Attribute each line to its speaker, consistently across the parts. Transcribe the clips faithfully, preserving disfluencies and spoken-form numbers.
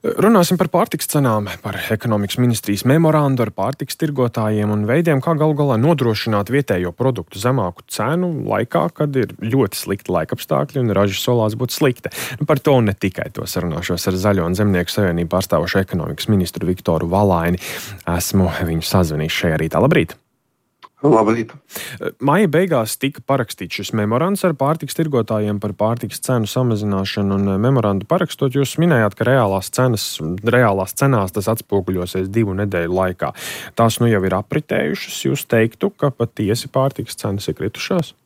Speaker 1: Runāsim par pārtikas cenām, par ekonomikas ministrijas memorandu ar pārtikas tirgotājiem un veidiem, kā galu galā nodrošināt vietējo produktu zemāku cenu laikā, kad ir ļoti slikti laikapstākļi un raža solās būt slikta. Par to un ne tikai to sarunāšos ar Zaļo un Zemnieku savienību pārstāvošo ekonomikas ministru Viktoru Valaini. Esmu viņu sazvanījis šajā rītā. Labrīt!
Speaker 2: Labrīt.
Speaker 1: Maija beigās tika parakstīts šis memorands ar pārtikas tirgotājiem par pārtikas cenu samazināšanu, un memorandu parakstot jūs minējāt, ka reālās cenas, reālās cenās tas atspoguļosies divu nedēļu laikā. Tās nu jau ir apritējušas, jūs teiktu, ka patiesi pārtikas cenas ir kritušās?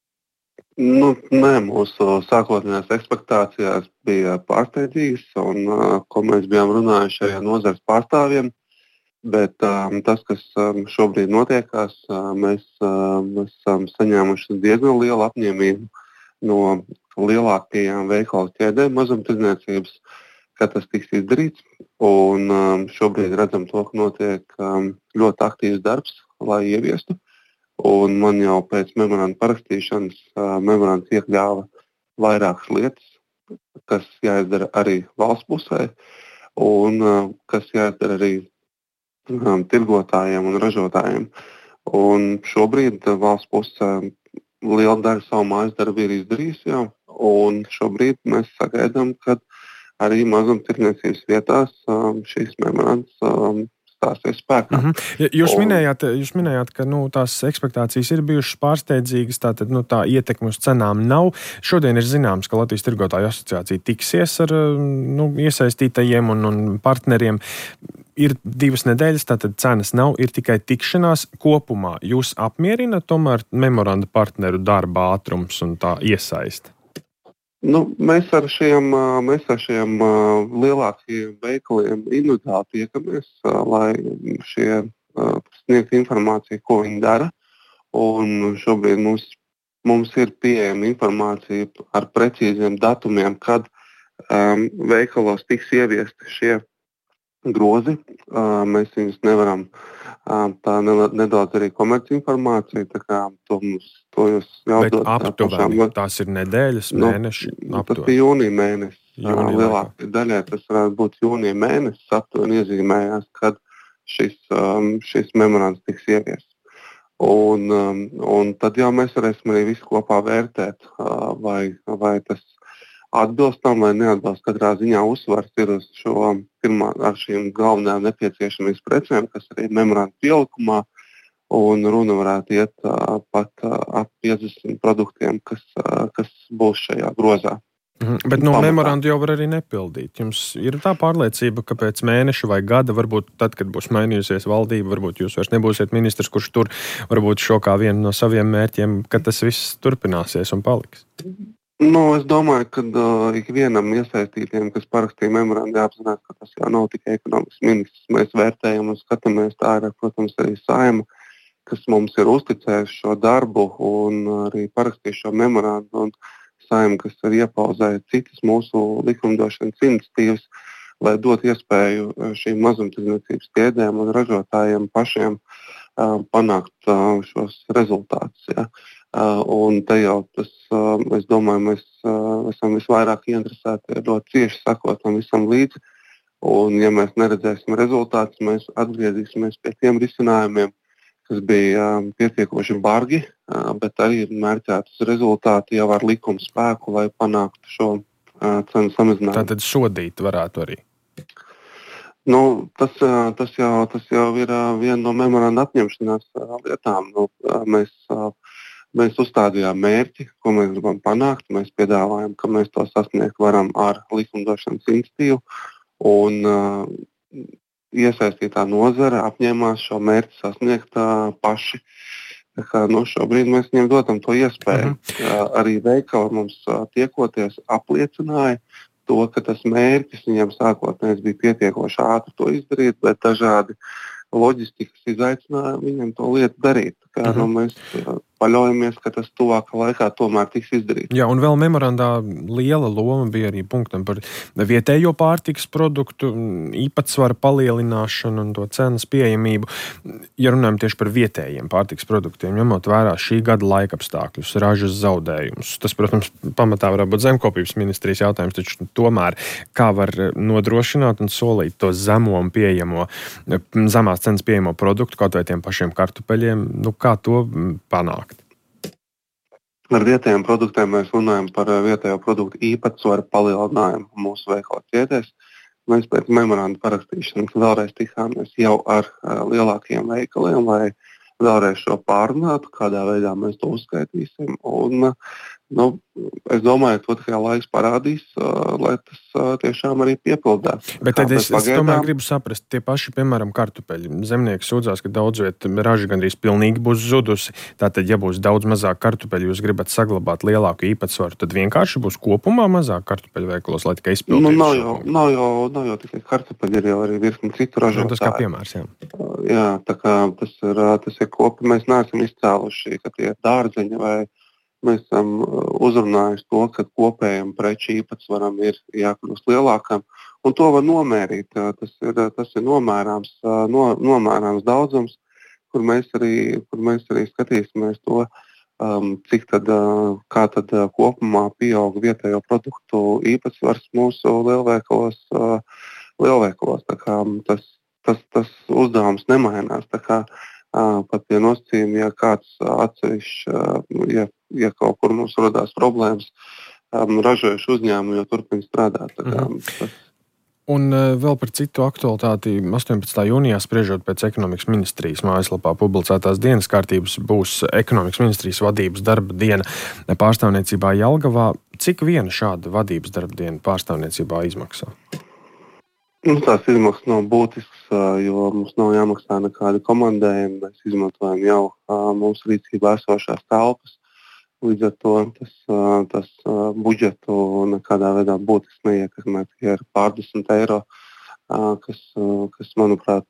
Speaker 2: Nu, nē, mūsu sākotnējās ekspektācijās bija pārsteidzīgas, un ko mēs bijām runājuši ar nozares pārstāvjiem. Bet um, tas, kas um, šobrīd notiekās, uh, mēs um, esam saņēmuši diezgan lielu apņēmību no lielākajām veikalu ķēdēm mazumtirdzniecības, ka tas tiks izdarīts. Un, um, šobrīd redzam to, ka notiek um, ļoti aktīvs darbs, lai ieviestu. Un man jau pēc memoranda parakstīšanas uh, memorands iekļāva vairākas lietas, kas jāizdara arī valsts pusē un uh, kas jāizdara arī tirgotājiem un ražotājiem. Un šobrīd valsts puse liela daļa savu mājas darbu ir izdarījusi jau, un šobrīd mēs sagaidām, ka arī mazumtirdzniecības vietās šīs memorands stāsies spēkā.
Speaker 1: Mm-hmm. Jūs, un... minējāt, jūs minējāt, ka nu, tās ekspektācijas ir bijušas pārsteidzīgas, tātad nu, tā ietekme uz cenām nav. Šodien ir zināms, ka Latvijas tirgotāju asociācija tiksies ar nu, iesaistītajiem un, un partneriem. Ir divas nedēļas, tātad cenas nav, ir tikai tikšanās kopumā. Jūs apmierina tomēr memoranda partneru darba ātrums un tā iesaiste?
Speaker 2: Nu, mēs ar šiem, mēs ar šiem lielākajiem veikaliem individuāli tiekamies, lai šie sniegtu informāciju, ko viņi dara. Un šobrīd mums, mums ir pieejama informācija ar precīziem datumiem, kad um, veikalos tiks ieviesti šie grozi. Uh, mēs viņus nevaram uh, tā nedaudz arī komerci informāciju, tā kā to mums to jūs jautāt.
Speaker 1: Bet aptuveni, pašām, tās ir nedēļas, mēneši?
Speaker 2: Nu, tas ir jūnija mēnesis.
Speaker 1: Jūnija
Speaker 2: lielākajai daļai tas varētu būt jūnija mēnesis, aptuveni iezīmējās, kad šis, um, šis memorands tiks ieviests. Un, um, un tad jau mēs varēsim arī visu kopā vērtēt, uh, vai, vai tas atbilstam vai neatbilst. Katrā ziņā uzsvars ir uz šo pirmā ar šīm galvenajām nepieciešamības precēm, kas arī memoranda pielikumā, un runa varētu iet uh, pat uh, ap piecdesmit produktiem, kas, uh, kas būs šajā grozā.
Speaker 1: Mhm, bet no memorandu jau var arī nepildīt. Jums ir tā pārliecība, ka pēc mēneša vai gada, varbūt tad, kad būs mainījusies valdība, varbūt jūs vairs nebūsiet ministrs, kurš tur varbūt šo kā vienu no saviem mērķiem, ka tas viss turpināsies un paliks?
Speaker 2: Nu, es domāju, ka uh, ikvienam iesaistītiem, kas parakstīja memorandu, jāapzinās, ka tas jau nav tikai ekonomikas ministrs. Mēs vērtējam un skatāmies, tā ir, protams, arī Saeima, kas mums ir uzticējuši šo darbu un arī parakstījuši šo memorandu, un Saeima, kas ir iepauzējusi citas mūsu likumdošanas iniciatīvas, lai dot iespēju šīm mazumtirdzniecības ķēdēm un ražotājiem pašiem uh, panākt uh, šos rezultātus. Ja. Uh, un te jau tas, uh, es domāju, mēs uh, esam visvairāk ieinteresēti ļoti cieši sakot tam visam līdzi. Un, ja mēs neredzēsim rezultātus, mēs atgriezīsimies pie tiem risinājumiem, kas bija uh, pietiekoši bargi, uh, bet arī mērķēti uz rezultātu jau ar likuma spēku, lai panāktu šo uh, cenu samazinājumu.
Speaker 1: Tātad sodīt varētu arī?
Speaker 2: Nu, tas, uh, tas, jau, tas jau ir uh, viena no memoranda apņemšanās uh, lietām. Nu, uh, mēs, uh, Mēs uzstādījām mērķi, ko mēs gribam panākt. Mēs piedāvājam, ka mēs to sasniegt varam ar likumdošanas iniciatīvu. Un uh, iesaistītā nozare apņēmās šo mērķi sasniegt uh, paši. Tā kā, nu, šobrīd mēs viņiem dotam to iespēju. Uh-huh. Uh, arī veikali mums uh, tiekoties apliecināja to, ka tas mērķis viņiem sākotnēs bija pietiekoši ātri to izdarīt, bet dažādi loģistikas izaicinājumi viņiem to lietu darīt. optimistiski. Uh-huh. Nu, mēs uh, paļaujamies, ka tas tuvākā laikā tomēr tiks izdarīts.
Speaker 1: Jā, un vēl memorandā liela loma bija arī punktam par vietējo pārtikas produktu īpatsvaru palielināšanu un to cenas pieejamību. Ja runājam tieši par vietējiem pārtikas produktiem, ņemot vērā šī gada laikapstākļus, ražas zaudējumus. Tas, protams, pamatā varētu būt zemkopības ministrijas jautājums, taču tomēr kā var nodrošināt un solīt to zemo un pieejamo, zemās cenas pieejamo produktu, kaut vai tiem pašiem kartupeļiem, nu kā to panākt?
Speaker 2: Ar vietējiem produktiem mēs runājam par vietējo produktu īpatsvaru palielinājumu mūsu veikalu ķēdēs. Mēs pēc memoranda parakstīšanas vēlreiz tikāmies jau ar lielākiem veikaliem, lai vēlreiz šo pārunātu, kādā veidā mēs to uzskaitīsim. Un, nu, es domāju, ka to tikai laiks parādīs, lai tas tiešām arī piepildās.
Speaker 1: Bet tad es, es tomēr gribu saprast, tie paši, piemēram, kartupeļi. Zemnieki sūdzās, ka daudz viet raža gandrīz pilnīgi būs zudusi. Tātad, ja būs daudz mazāk kartupeļu, jūs gribat saglabāt lielāku īpatsvaru, tad vienkārši būs kopumā mazāk kartupeļu veikalos, lai tikai izpildītu.
Speaker 2: Nu, nav, jau, nav, jau, nav jau tikai kartupeļi, ir jau arī virkni citu ražotāju.
Speaker 1: Tas kā piemērs, jā.
Speaker 2: Jā, tā kā tas ir, tas ir kopi, mēs neesam izcēluši, ka tie ir dārzeņi vai mēs esam uzrunājuši to, ka kopējam preču īpatsvaram ir jākļūst lielākam, un to var nomērīt. Tas ir, tas ir nomērāms, no, nomērāms daudzums, kur mēs arī, kur mēs arī skatīsimies to, um, cik tad, kā tad kopumā pieaug vietējo produktu īpatsvars mūsu lielveikalos. lielveikalos. Tā kā tas, tas, tas uzdevums nemainās. Tā kā pat pie nosacījuma, ja kāds atsevišķi, ja, ja kaut kur mums rodās problēmas, um, ražojuši uzņēmumi jau turpina strādāt. Tā kā,
Speaker 1: mhm.
Speaker 2: tas...
Speaker 1: Un vēl par citu aktualitāti astoņpadsmitā jūnijā spriežot pēc ekonomikas ministrijas mājaslapā publicētās dienas kārtības būs ekonomikas ministrijas vadības darba diena pārstāvniecībā Jelgavā. Cik viena šāda vadības darba diena pārstāvniecībā izmaksā?
Speaker 2: Nu, tās izmaksas nav būtiskas, jo mums nav jāmaksā nekādi komandējumi. Mēs izmantojam jau mums rīcībā esošās telpas. Līdz ar to tas, tas budžetu nekādā veidā būtiski neietekmē. Tie ir pārdesmit eiro, kas, kas, manuprāt,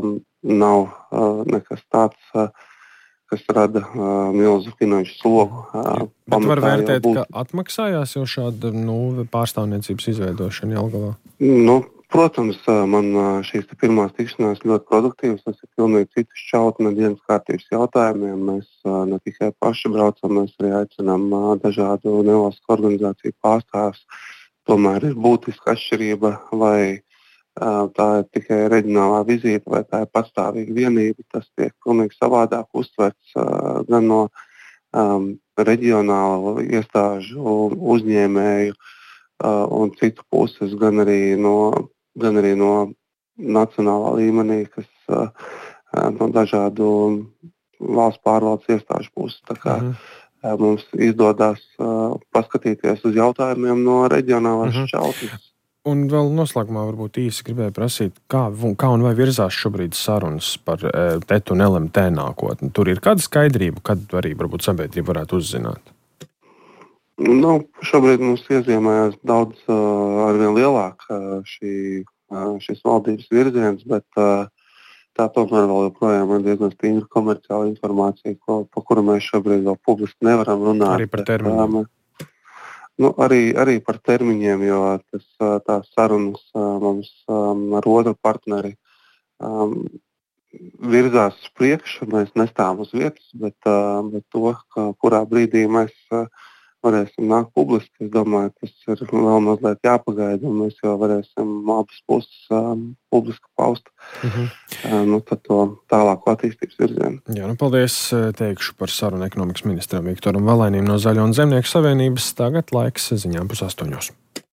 Speaker 2: nav nekas tāds, kas rada milzu finanšu slogu.
Speaker 1: Bet var vērtēt, ka atmaksājās jau šāda nu, pārstāvniecības izveidošana Jelgavā?
Speaker 2: Nu, Protams, man šīs pirmās tikšanās ļoti produktīvas. Tas ir pilnīgi citas šķautne dienas kārtības jautājumiem. Mēs ne tikai paši braucam, mēs arī aicinām dažādu nevalstisku organizāciju pārstāvjus. Tomēr ir būtiska atšķirība, vai tā ir tikai reģionālā vizīte, vai tā ir patstāvīga vienība. Tas tiek pilnīgi savādāk uztverts gan no um, reģionāla iestāžu uzņēmēju uh, un citu puses, gan arī no gan arī no nacionālā līmenī, kas uh, no dažādu valsts pārvaldes iestāžu puses. Tā kā mhm. uh, mums izdodas uh, paskatīties uz jautājumiem no reģionālās mhm. šķautnes.
Speaker 1: Un vēl noslēgumā varbūt īsi gribēju prasīt, kā, kā un vai virzās šobrīd sarunas par e, T E T un L M T nākotni. Tur ir kāda skaidrība, kad arī varbūt sabiedrība varētu uzzināt?
Speaker 2: Nu, šobrīd mums iezīmējās daudz uh, arvien lielāk uh, šī, uh, šis valdības virziens, bet uh, tā tomēr vēl joprojām ir diezgan stingra komerciāla informācija, ko, pa kuru mēs šobrīd vēl publiski nevaram runāt.
Speaker 1: Arī par termiņiem?
Speaker 2: Bet, uh, nu, arī, arī par termiņiem, jo tas, uh, tās sarunas uh, mums um, ar otru partneri um, virzās uz priekšu. Mēs nestāvam uz vietas, bet, uh, bet to, ka, kurā brīdī mēs uh, varēsim nākt publiski. Es domāju, tas ir vēl mazliet jāpagaida, un mēs jau varēsim abas puses um, publiski paust uh-huh. um, nu, to tālāko attīstības virzienu.
Speaker 1: Jā, nu paldies teikšu par sarunu ekonomikas ministram Viktoram Valainim no Zaļo un Zemnieku savienības. Tagad laiks ziņām pus astoņos.